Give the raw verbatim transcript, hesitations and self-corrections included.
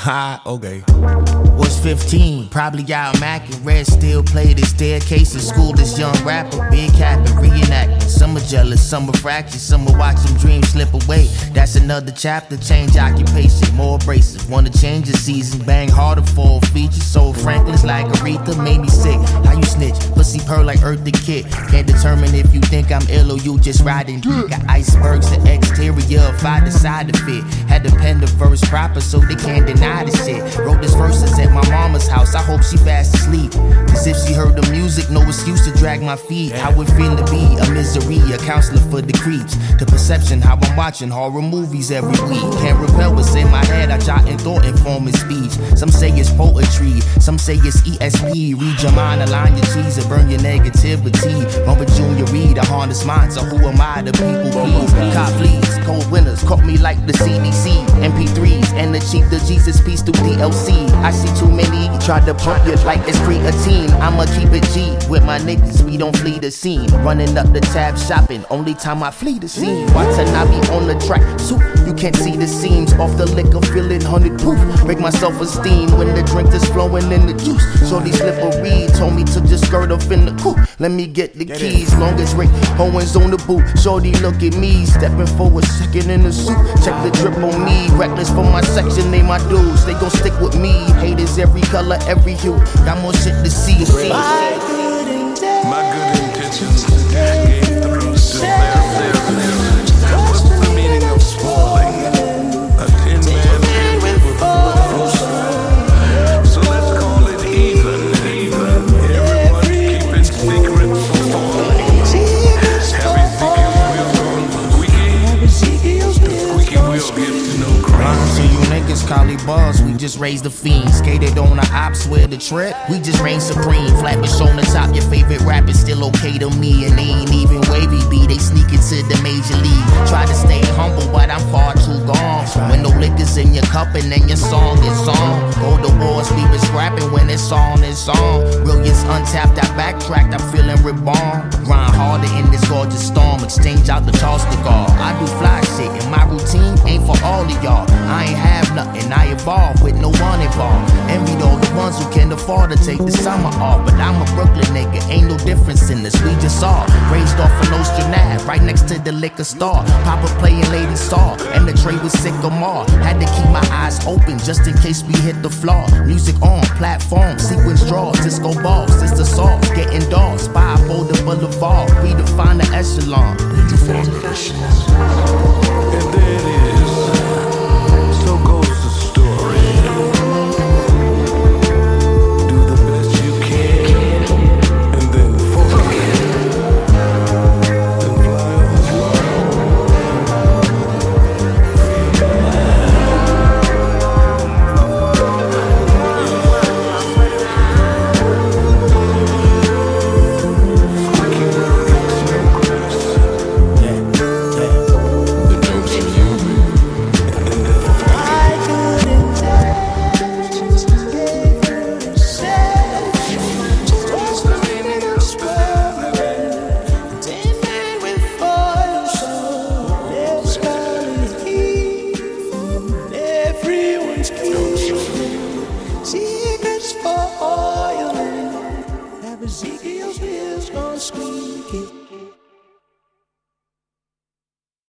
Ha, okay. Was fifteen, probably out macking. Red still played his staircase in school. This young rapper, big cap and reenacting. Some are jealous, some are fractured, some are watching dreams slip away. That's another chapter, change occupation, more abrasive. Wanna change the season, bang harder for a feature. So Franklin's like Aretha, made me sick. How you snitch? Pussy purr like Earth the Kid. Can't determine if you think I'm ill or you just riding. Got icebergs, the exterior, if I decide to fit. Had to pen the verse proper so they can't deny the shit. Wrote this verses at my mama's house, I hope she fast asleep. Cause if she heard the music, no excuse to drag my feet. How it feel to be a misery, a counselor for the creeps. The perception, how I'm watching horror movies every week. Can't repel what's in my head, I jot in thought and form in speech. Some say it's poetry, some say it's E S P. Read your mind, align your cheese, and burn your negativity. Bumper Junior Reed, a harness mind, so who am I? The people please. Cop fleas, cold winners, caught me like the C D C. M P threes, and achieve the Jesus peace through D L C. I see too many, try to pump you like it's creatine. I'ma keep it G with my niggas, we don't flee the scene. Running up the tab shopping, only time I flee the scene. Watanabe on the track, soup, you can't see the seams. Off the liquor, feeling hundred proof. Break my self-esteem when the drink is flowing in the juice. Shorty slippery, told me to just skirt up in the coupe. Let me get the get keys, it. Long as Rick Owens on the boot. Shorty look at me, stepping for a second in the suit. Check the drip on me, reckless for my section, they my dudes. They gon' stick with me, haters every color, every hue. Got more shit to see. My good intentions, my good intentions gave the blues to their therapist. What's the meaning of spoiling a tin man with four? So let's call it even, even. Everyone keep it secret for falling. Happy Ziggy's wheel going squeaky. The squeaky wheel gets no crazy. So you niggas call it bars, we just raised the fiend. Skated on the ops with the trip, we just reign supreme. Flatbush on the top, your favorite rapper still okay to me. And they ain't even wavy B, they sneak into the major league. Try to stay humble, but I'm far too gone. When no liquor's in your cup and then your song is on. Go to wars, we been scrapping when it's on, it's on. Brilliance untapped, I backtracked, I'm feeling reborn. Grind harder in this gorgeous storm, exchange out the toss to guard. I do fly shit, and my routine ain't for all of y'all. I ain't have nothing, I evolve with no one involved. Envied all the ones who can afford to take the summer off. But I'm a Brooklyn nigga, ain't no difference in this, we just all raised off of Nostra Nav, right next to the liquor store. Papa playing Lady Saw, and the tray was Sycamore. Had to keep my eyes open just in case we hit the floor. Music on, platform, sequence draws, disco balls, sister sauce, getting dogs, spy Boulder Boulevard. We define the echelon. We define the echelon. And then